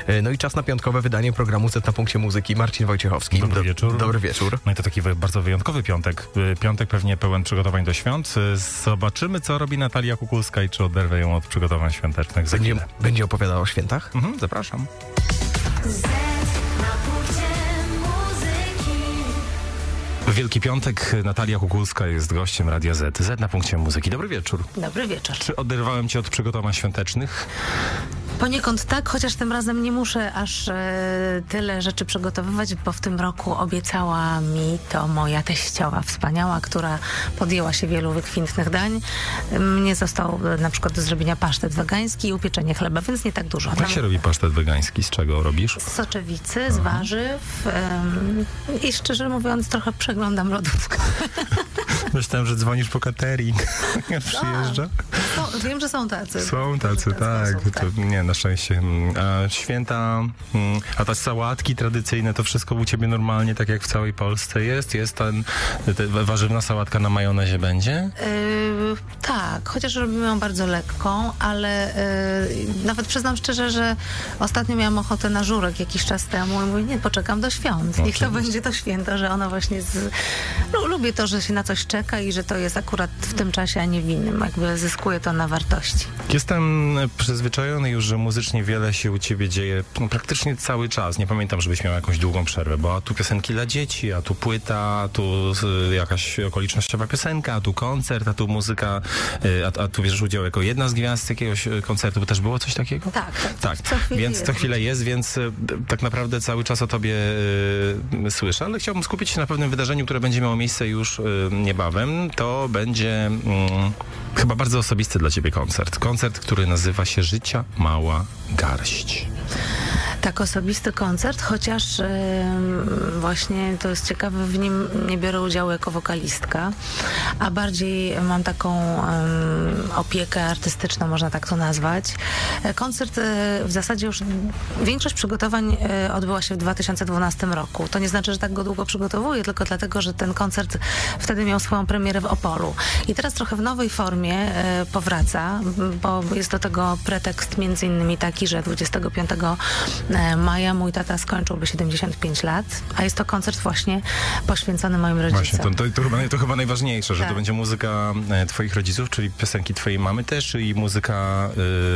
No i czas na piątkowe wydanie programu Z na punkcie muzyki. Marcin Wojciechowski. Dobry wieczór. Dobry wieczór. No i to taki bardzo wyjątkowy piątek. Piątek pewnie pełen przygotowań do świąt. Zobaczymy, co robi Natalia Kukulska i czy oderwę ją od przygotowań świątecznych za chwilę. Będzie opowiadała o świętach? Zapraszam. W Wielki Piątek Natalia Kukulska jest gościem Radia Z. Z na punkcie muzyki. Dobry wieczór. Dobry wieczór. Czy oderwałem cię od przygotowań świątecznych? Poniekąd tak, chociaż tym razem nie muszę aż tyle rzeczy przygotowywać, bo w tym roku obiecała mi to moja teściowa wspaniała, która podjęła się wielu wykwintnych dań. Mnie został na przykład do zrobienia pasztet wegański i upieczenie chleba, więc nie tak dużo. Jak się robi pasztet wegański? Z czego robisz? Z soczewicy, z warzyw i szczerze mówiąc trochę przeglądam lodówkę. Myślałem, że dzwonisz po catering, jak przyjeżdża. Wiem, że są tacy. Są tacy, tak. To, nie, na szczęście. A święta, a te sałatki tradycyjne, to wszystko u ciebie normalnie, tak jak w całej Polsce jest? Jest warzywna sałatka na majonezie będzie? Tak, chociaż robimy ją bardzo lekką, ale nawet przyznam szczerze, że ostatnio miałam ochotę na żurek jakiś czas temu i mówię, nie, poczekam do świąt. Niech to będzie to święto, że ono właśnie lubię to, że się na coś czeka i że to jest akurat w tym czasie, a nie w innym. Jakby zyskuje to na wartości. Jestem przyzwyczajony już, że muzycznie wiele się u ciebie dzieje praktycznie cały czas. Nie pamiętam, żebyś miał jakąś długą przerwę, bo a tu piosenki dla dzieci, a tu płyta, a tu jakaś okolicznościowa piosenka, a tu koncert, a tu muzyka, a tu bierzesz udział jako jedna z gwiazd jakiegoś koncertu, bo też było coś takiego? Tak. Więc co chwilę jest, więc tak naprawdę cały czas o tobie słyszę, ale chciałbym skupić się na pewnym wydarzeniu, które będzie miało miejsce już niebawem. To będzie chyba bardzo osobisty dla ciebie koncert. Koncert, który nazywa się Życia Mała Garść. Tak, osobisty koncert, chociaż właśnie to jest ciekawe, w nim nie biorę udziału jako wokalistka, a bardziej mam taką opiekę artystyczną, można tak to nazwać. Koncert w zasadzie już większość przygotowań odbyła się w 2012 roku. To nie znaczy, że tak go długo przygotowuję, tylko dlatego, że ten koncert wtedy miał swoją premierę w Opolu. I teraz trochę w nowej formie powraca, bo jest do tego pretekst między innymi taki, że 25 maja mój tata skończyłby 75 lat, a jest to koncert właśnie poświęcony moim rodzicom. Właśnie, to chyba najważniejsze, że tak. To będzie muzyka twoich rodziców, czyli piosenki twojej mamy też i muzyka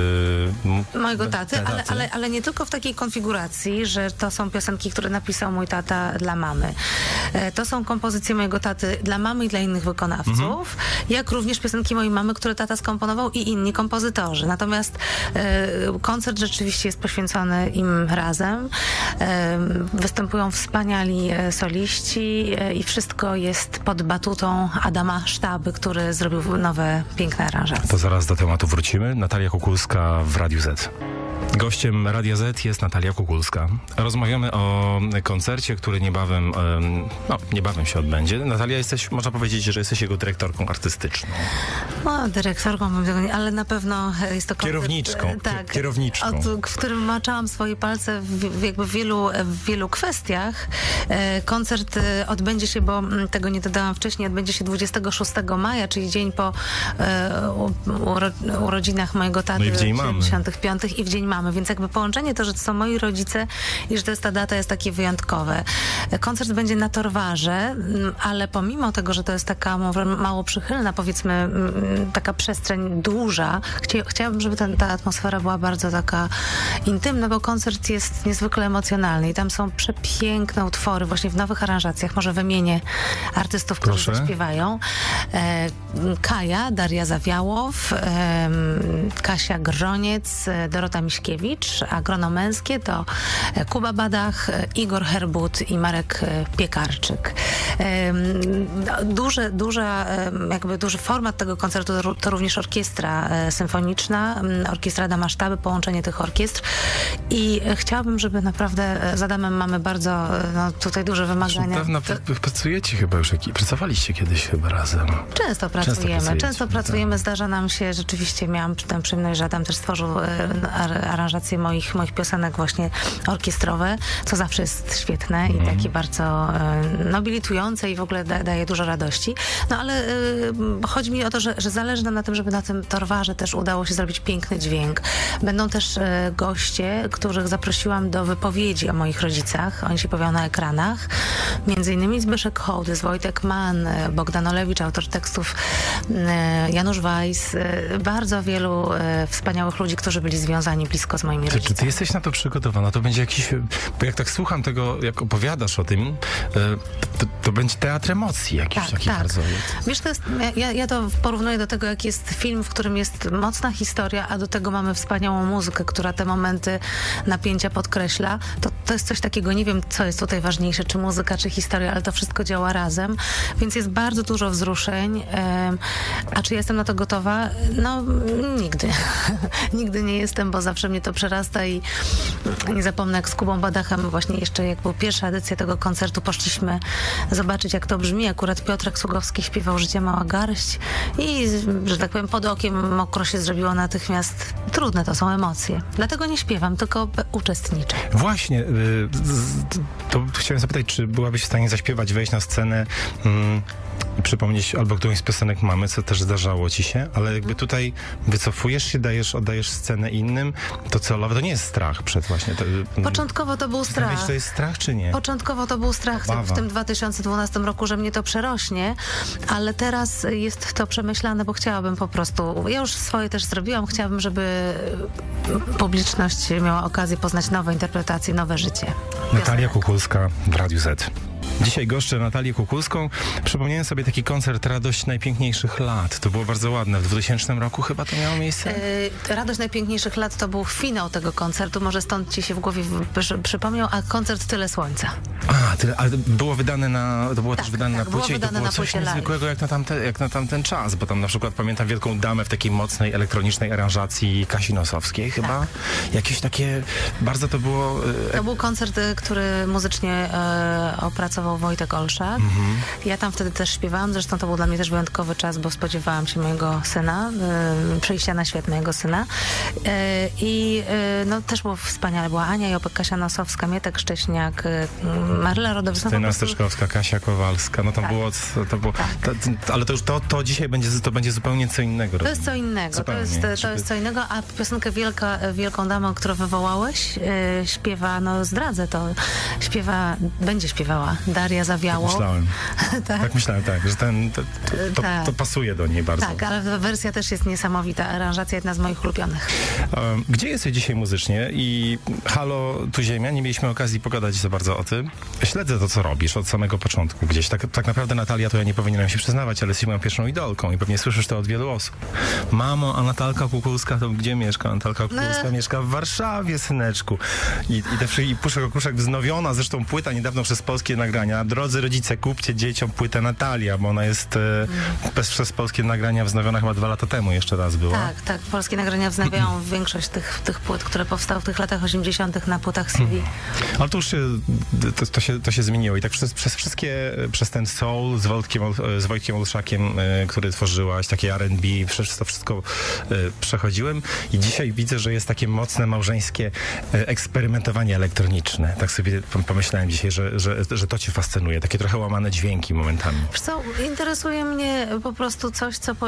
mojego taty, ale nie tylko w takiej konfiguracji, że to są piosenki, które napisał mój tata dla mamy. To są kompozycje mojego taty dla mamy i dla innych wykonawców, jak również piosenki mojej mamy, które tata skomponował i inni kompozytorzy. Natomiast koncert rzeczywiście jest poświęcony im razem. Występują wspaniali soliści i wszystko jest pod batutą Adama Sztaby, który zrobił nowe, piękne aranżacje. To zaraz do tematu wrócimy. Natalia Kukulska w Radiu Z. Gościem Radia Z jest Natalia Kukulska. Rozmawiamy o koncercie, który niebawem się odbędzie. Natalia, można powiedzieć, że jesteś jego dyrektorką artystyczną. No, dyrektorką, ale na pewno jest to koncert... Kierowniczką. Tak, kierowniczką. w którym maczałam swoje palce w wielu kwestiach. Koncert odbędzie się, bo tego nie dodałam wcześniej, odbędzie się 26 maja, czyli dzień po urodzinach mojego taty. No i w dzień mamy. 75. i w dzień mamy, więc jakby połączenie to, że to są moi rodzice i że to jest ta data, jest takie wyjątkowe. Koncert będzie na Torwarze, ale pomimo tego, że to jest taka mało przychylna, powiedzmy, taka przestrzeń duża, chciałabym, żeby ta atmosfera była bardzo taka intymna, bo koncert jest niezwykle emocjonalny i tam są przepiękne utwory właśnie w nowych aranżacjach. Może wymienię artystów, którzy zaśpiewają. Kaja, Daria Zawiałow, Kasia Groniec, Dorota Miśkiewicz, a grono męskie to Kuba Badach, Igor Herbut i Marek Piekarczyk. Duży format tego koncertu to również orkiestra symfoniczna, orkiestra Adama Sztaby, połączenie tych orkiestr i chciałabym, żeby naprawdę z Adamem mamy bardzo tutaj duże wymagania. Dawno pracujecie chyba już, pracowaliście kiedyś chyba razem. Często pracujemy. Zdarza nam się, rzeczywiście miałam tę przyjemność, że Adam też stworzył aranżacje moich piosenek właśnie orkiestrowe, co zawsze jest świetne i takie bardzo nobilitujące i w ogóle daje dużo radości. No ale chodzi mi o to, że zależy nam na tym, żeby na tym Torwarze też udało się zrobić piękny dźwięk. Będą też goście, których zaprosiłam do wypowiedzi o moich rodzicach. Oni się pojawią na ekranach. Między innymi Zbyszek Hołdys, Wojtek Mann, Bogdan Olewicz, autor tekstów, Janusz Weiss. Bardzo wielu wspaniałych ludzi, którzy byli związani blisko z moimi rodzicami. Czy ty jesteś na to przygotowana? To będzie jakiś... Bo jak tak słucham tego, jak opowiadasz o tym, to będzie teatr emocji jakiś taki bardzo... Wiesz, to jest, ja to porównuję do tego, jak jest film, w którym jest mocna historia, a do tego mamy wspaniałą muzykę, która te momenty napięcia podkreśla. To jest coś takiego, nie wiem, co jest tutaj ważniejsze, czy muzyka, czy historia, ale to wszystko działa razem, więc jest bardzo dużo wzruszeń. A czy jestem na to gotowa? No, nigdy. Nigdy nie jestem, bo zawsze mnie to przerasta i nie zapomnę, jak z Kubą Badachem właśnie jeszcze, jak była pierwsza edycja tego koncertu, poszliśmy zobaczyć, jak to brzmi. Akurat Piotrek Sługowski śpiewał Życie mała garść i, że tak powiem, pod okiem mokro się zrobiło natychmiast. Trudne to są emocje. Dlatego nie śpiewam, tylko uczestniczę. Właśnie, to chciałem zapytać, czy byłabyś w stanie zaśpiewać, wejść na scenę, przypomnieć albo którąś z piosenek mamy, co też zdarzało ci się, ale jakby tutaj wycofujesz się, oddajesz scenę innym, to celowo to nie jest strach przed właśnie... Początkowo to był strach. Czy to jest strach, czy nie? Początkowo to był strach w tym 2012 roku, że mnie to przerośnie, ale teraz jest to przemyślane, bo chciałabym po prostu... Ja już swoje też zrobiłam, chciałabym, żeby publiczność miała okazję poznać nowe interpretacje, nowe życie. Natalia Kukulska w Radiu Z. Dzisiaj goszczę Natalię Kukulską. Przypomniałem sobie taki koncert Radość Najpiękniejszych Lat. To było bardzo ładne. W 2000 roku chyba to miało miejsce? Radość Najpiękniejszych Lat to był finał tego koncertu. Może stąd ci się w głowie przypomniał, a koncert Tyle Słońca. Ale było wydane to było też wydane na płycie i to było na coś niezwykłego jak na tamten czas, bo tam na przykład pamiętam Wielką Damę w takiej mocnej elektronicznej aranżacji Kasi Nosowskiej chyba. Tak. Jakieś takie, bardzo to było... To był koncert, który muzycznie opracował Wojtek Olszak. Ja tam wtedy też śpiewałam, zresztą to był dla mnie też wyjątkowy czas, bo spodziewałam się mojego syna, przyjścia na świat mojego syna. I no, też było wspaniale. Była Ania Jopek, Kasia Nosowska, Mietek Szcześniak, Maryla Rodowicz. Krystyna Steczkowska, Kasia Kowalska. No tam było... ale to już to dzisiaj będzie zupełnie co innego. To jest co innego. To jest co innego, a piosenkę Wielką Damę, którą wywołałeś, śpiewa, no zdradzę to, będzie śpiewała Daria Zawiało. Myślałem. Tak myślałem, że to pasuje do niej bardzo. Tak, ale wersja też jest niesamowita. Aranżacja jedna z moich ulubionych. Gdzie jesteś dzisiaj muzycznie? I halo, tu Ziemia, nie mieliśmy okazji pogadać za bardzo o tym. Śledzę to, co robisz od samego początku gdzieś. Tak naprawdę, Natalia, to ja nie powinienem się przyznawać, ale jesteś moją pierwszą idolką i pewnie słyszysz to od wielu osób. Mamo, a Natalka Kukulska to gdzie mieszka? Natalka Kukulska mieszka w Warszawie, syneczku. I Puszek Okuszek wznowiona, zresztą płyta niedawno przez polskie nagrania. Drodzy rodzice, kupcie dzieciom płytę Natalia, bo ona jest przez polskie nagrania wznowiona chyba 2 lata temu jeszcze raz była. Tak. Polskie nagrania wznawiają większość tych płyt, które powstały w tych latach 80. na płytach CD. Ale to już to się zmieniło i tak przez ten soul z Wojtkiem Olszakiem, który tworzyłaś, takie R&B, przez to wszystko przechodziłem i dzisiaj widzę, że jest takie mocne małżeńskie eksperymentowanie elektroniczne. Tak sobie pomyślałem dzisiaj, że to cię fascynuje, takie trochę łamane dźwięki momentami. Wiesz co, interesuje mnie po prostu coś, co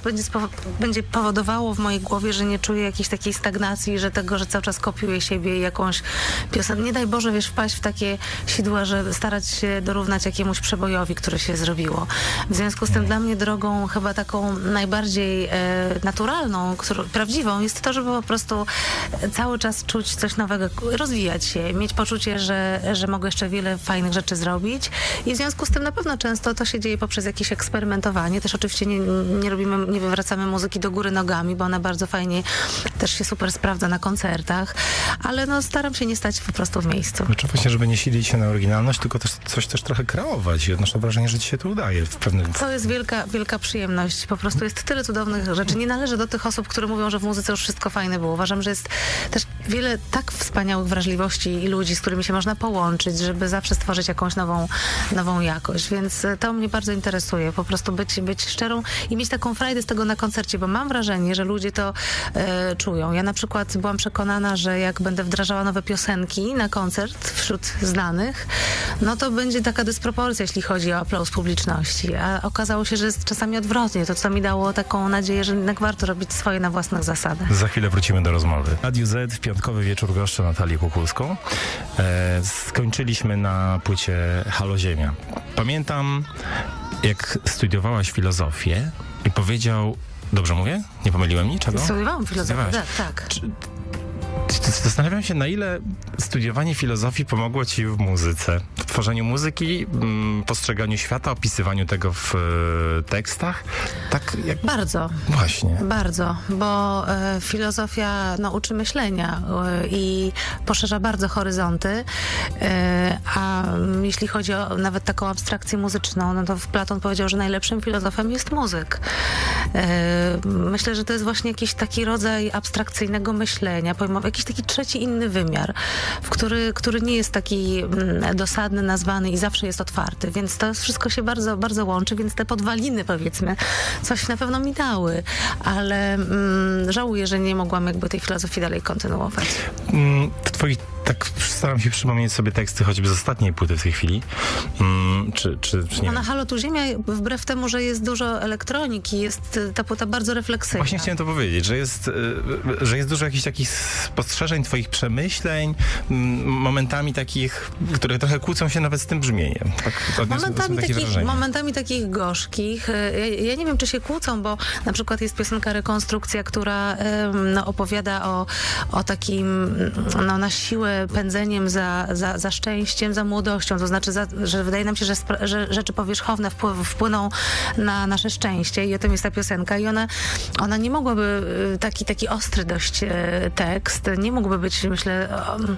będzie powodowało w mojej głowie, że nie czuję jakiejś takiej stagnacji, że cały czas kopiuję siebie i jakąś piosenkę. Nie daj Boże, wpaść w takie sidła, że starać się dorównać jakiemuś przebojowi, który się zrobiło. W związku z tym dla mnie drogą chyba taką najbardziej naturalną, prawdziwą jest to, żeby po prostu cały czas czuć coś nowego, rozwijać się, mieć poczucie, że mogę jeszcze wiele fajnych rzeczy zrobić i w związku z tym na pewno często to się dzieje poprzez jakieś eksperymentowanie. Też oczywiście nie wywracamy muzyki do góry nogami, bo ona bardzo fajnie też się super sprawdza na koncertach, ale staram się nie stać po prostu w miejscu. Znaczy właśnie, żeby nie silić się na oryginalność, tylko też coś trochę kreować i odnoszę wrażenie, że ci się to udaje w pewnym... To jest wielka przyjemność. Po prostu jest tyle cudownych rzeczy. Nie należę do tych osób, które mówią, że w muzyce już wszystko fajne było. Uważam, że jest też wiele tak wspaniałych wrażliwości i ludzi, z którymi się można połączyć, żeby zawsze stworzyć jakąś nową jakość, więc to mnie bardzo interesuje, po prostu być szczerą i mieć taką frajdę z tego na koncercie, bo mam wrażenie, że ludzie to czują. Ja na przykład byłam przekonana, że jak będę wdrażała nowe piosenki na koncert wśród znanych, no to będzie taka dysproporcja, jeśli chodzi o aplauz publiczności, a okazało się, że jest czasami odwrotnie, to co mi dało taką nadzieję, że jednak warto robić swoje na własnych zasadach. Za chwilę wrócimy do rozmowy. Radiu Z w piątkowy wieczór goszczę Natalię Kukulską. Skończyliśmy na płycie Halo Ziemia. Pamiętam, jak studiowałaś filozofię i powiedział... Dobrze mówię? Nie pomyliłem niczego? Studiowałam filozofię, tak. Zastanawiam się, na ile studiowanie filozofii pomogło ci w muzyce, w tworzeniu muzyki, postrzeganiu świata, opisywaniu tego w tekstach. Tak jak... Bardzo. Właśnie. Bardzo, bo filozofia uczy myślenia i poszerza bardzo horyzonty, a jeśli chodzi o nawet taką abstrakcję muzyczną, no to Platon powiedział, że najlepszym filozofem jest muzyk. Myślę, że to jest właśnie jakiś taki rodzaj abstrakcyjnego myślenia, jakiś taki trzeci, inny wymiar, który nie jest taki dosadny, nazwany i zawsze jest otwarty, więc to wszystko się bardzo, bardzo łączy, więc te podwaliny, powiedzmy, coś na pewno mi dały, ale żałuję, że nie mogłam jakby tej filozofii dalej kontynuować. Tak staram się przypomnieć sobie teksty choćby z ostatniej płyty w tej chwili. Czy nie na Halo tu Ziemia, wbrew temu, że jest dużo elektroniki, jest ta płyta bardzo refleksyjna. Właśnie chciałem to powiedzieć, że jest dużo jakichś takich spostrzeżeń, twoich przemyśleń, momentami takich, które trochę kłócą się nawet z tym brzmieniem. Tak, momentami takich gorzkich. Ja nie wiem, czy się kłócą, bo na przykład jest piosenka Rekonstrukcja, która opowiada o takim na siłę pędzeniem za szczęściem, za młodością. To znaczy, że wydaje nam się, że rzeczy powierzchowne wpłyną na nasze szczęście i o tym jest ta piosenka. I ona nie mogłaby, taki ostry dość tekst, nie mógłby być, myślę,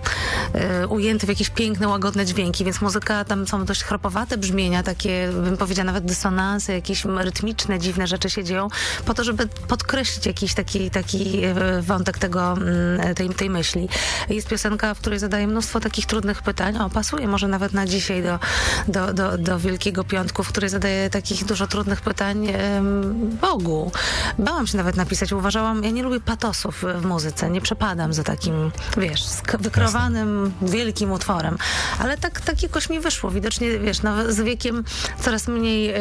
ujęty w jakieś piękne, łagodne dźwięki, więc muzyka, tam są dość chropowate brzmienia, takie, bym powiedziała, nawet dysonanse, jakieś rytmiczne, dziwne rzeczy się dzieją, po to, żeby podkreślić jakiś taki wątek tej myśli. Jest piosenka, w której zadaje mnóstwo takich trudnych pytań. Pasuje może nawet na dzisiaj do Wielkiego Piątku, w której zadaje takich dużo trudnych pytań Bogu. Bałam się nawet napisać. Uważałam, ja nie lubię patosów w muzyce. Nie przepadam za takim, wykrowanym, wielkim utworem. Ale tak jakoś mi wyszło. Widocznie, z wiekiem coraz mniej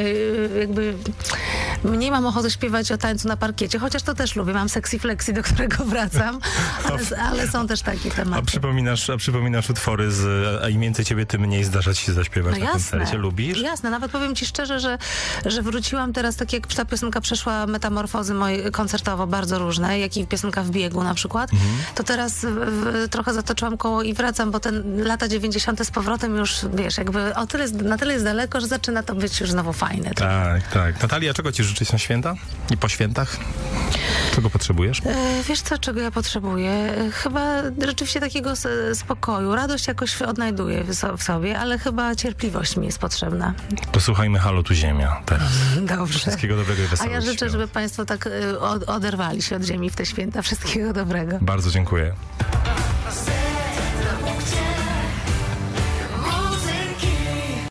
mniej mam ochotę śpiewać o tańcu na parkiecie, chociaż to też lubię. Mam Sexy Flexi, do którego wracam, ale są też takie tematy. A przypominasz utwory a im więcej ciebie, tym mniej zdarza ci się zaśpiewać na koncercie. Lubisz? Jasne. Nawet powiem ci szczerze, że wróciłam teraz, tak jak ta piosenka przeszła metamorfozy moje koncertowo bardzo różne, jak i piosenka w biegu na przykład, to teraz trochę zatoczyłam koło i wracam, bo ten lata 90. z powrotem już, na tyle jest daleko, że zaczyna to być już znowu fajne. Tak. Natalia, czego ci życzyć na święta i po świętach? Czego potrzebujesz? Wiesz co, czego ja potrzebuję? Chyba rzeczywiście takiego spokoju. Radość jakoś odnajduję w sobie, ale chyba cierpliwość mi jest potrzebna. Posłuchajmy Halo tu Ziemia teraz. Dobrze. Wszystkiego dobrego i wesołych A ja życzę, świąt. żeby państwo tak oderwali się od ziemi w te święta. Wszystkiego dobrego. Bardzo dziękuję.